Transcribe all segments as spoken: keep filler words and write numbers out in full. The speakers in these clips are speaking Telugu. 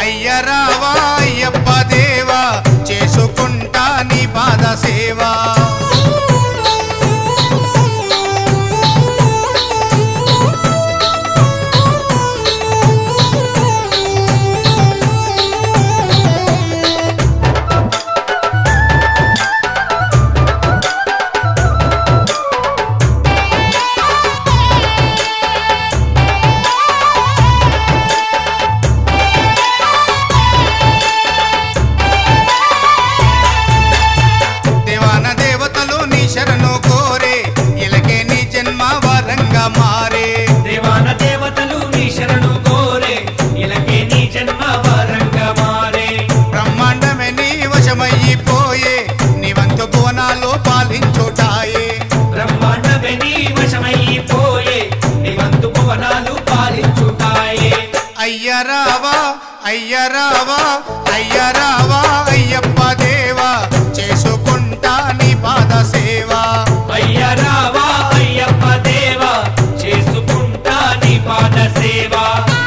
అయ్యరావా అయ్యప్ప దేవా చేసుకుంటా నీ పాద సేవా శరణు కోరే ఇలకే నీ జన్మ వరంగా మారే దేవాన దేవతలు నీ శరణు కోరే ఇలకే నీ జన్మ వరంగా మారే బ్రహ్మాండమే నీ వశమైపోయే నీ వంతు భువనాలు పాలించుటాయే బ్రహ్మాండమే నీ వశమైపోయే నీ వంతు భువనాలు పాలించుటాయే అయ్యరావా అయ్యరావా అయ్యరావా అయ్యప్ప దేవా చేసుకుంటా నీ పాద సేవా అయ్యరావా అయ్యప్ప దేవా చేసుకుంటా నీ పాద సేవా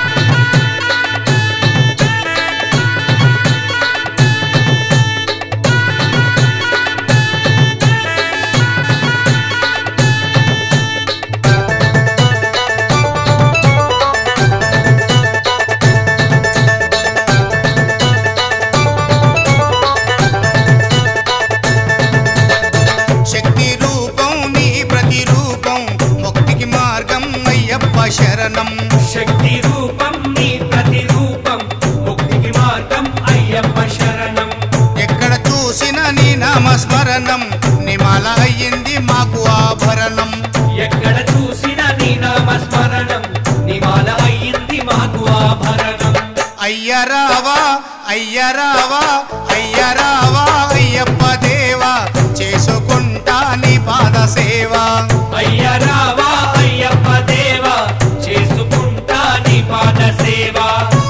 శరణం శక్తి రూపం నీ ప్రతిరూపం ముక్తికి మార్గం అయ్యప్ప శరణం ఎక్కడ చూసిన నీ నామస్మరణం నిమాల అయ్యింది మాకు ఆభరణం ఎక్కడ చూసిన నీ నామస్మరణం నిమాల అయ్యింది మాకు ఆభరణం అయ్యరావా అయ్యరావా అయ్యరావా అయ్యప్ప దేవా చేసుకుంటా నీ పాద సేవా అయ్యరావా అయ్యప్ప దేవా చేసుకుంటా నీ పాద సేవా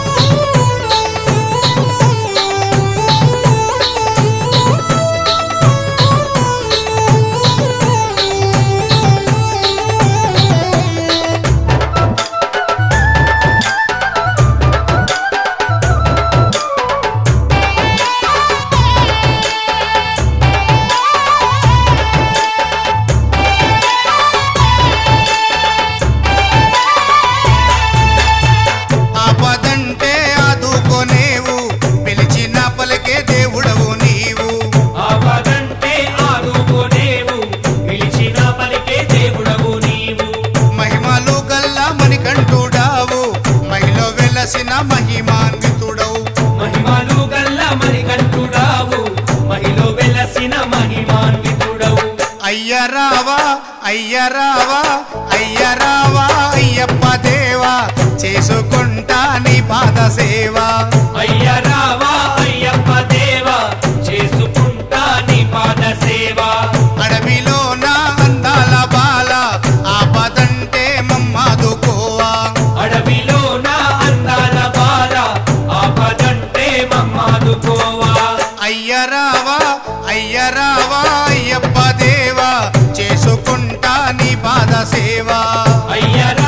మహిమాన్వితుడవు మహిమలు గల్ల మణికంఠుడావు మహిలో వెలసిన మహిమాన్వితుడవు అయ్యరావా అయ్యరావా అయ్యరావా అయ్యప్ప దేవా చేసుకుంటా నీ పాద సేవా అయ్యరావా అయ్యప్ప దేవా చేసుకుంటా నీ పాద సేవా అడవిలో నా అందాల బాల ఆపదంటే మమ్మాదుకోవా అడవిలో నా అందాల బాల ఆపదంటే మమ్మాదుకోవా అయ్యరావా అయ్యరావా అయ్యప్ప దేవా చేసుకుంటా నీ పాద సేవా అయ్యరా